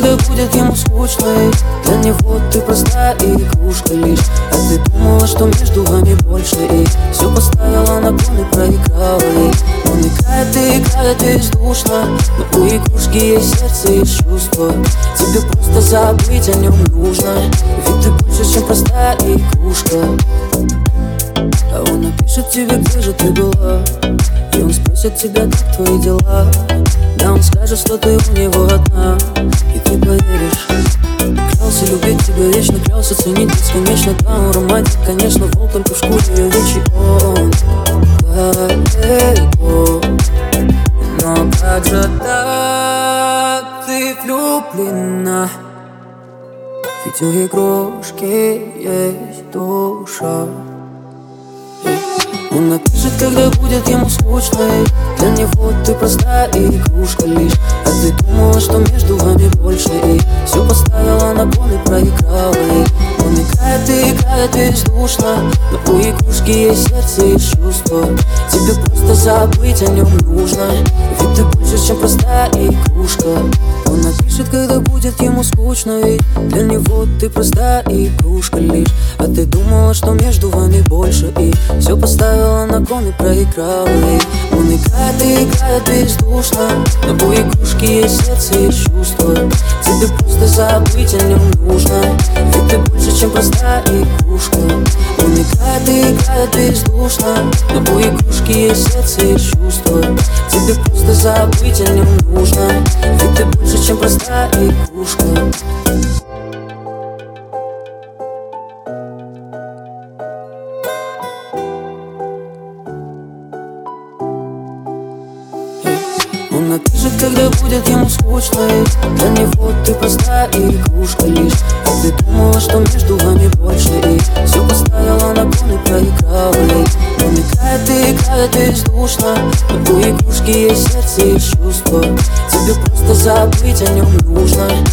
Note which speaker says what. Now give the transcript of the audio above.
Speaker 1: когда будет ему скучно, и для него ты простая игрушка лишь. А ты думала, что между вами больше, и все поставила на кон и проиграла. И он играет бездушно, но у игрушки есть сердце и чувства. Тебе просто забыть о нем нужно, ведь ты больше, чем простая игрушка. А он напишет тебе, где же ты была, и он спросит тебя, как твои дела. Да, он скажет, что ты у него одна, и ты поверишь. Клялся любить тебя вечно, клялся ценить бесконечно. Да, он романтик, конечно, волк только в шкуре овечьей. Он далеко, но как же так ты влюблена? Ведь у игрушки есть душа. Он напишет, когда будет ему скучно, и для него ты простая игрушка лишь. А ты думала, что между вами больше, и все поставила на кон и проиграла. И он играет бездушно, но у игрушки есть сердце и чувства. Тебе просто забыть о нем нужно, ведь ты больше, чем простая игрушка. Он напишет, когда будет ему скучно, и для него ты простая игрушка лишь. А ты думала, что между вами больше, и все поставила на кон и проиграла. И он играет бездушно, но у игрушки есть сердце и чувства. Тебе просто забыть о нем нужно, ведь ты больше, чем простая игрушка. Он играет бездушно, но у игрушки есть сердце и чувства. Тебе просто забыть о нем нужно, ведь ты больше, чем простая игрушка. Он напишет, когда будет ему скучно, и для него ты простая игрушка лишь. А ты думала, что между вами больше, и все поставила на кон и проиграла. И он играет бездушно, но у игрушки есть сердце и чувства. Тебе просто забыть о нем нужно,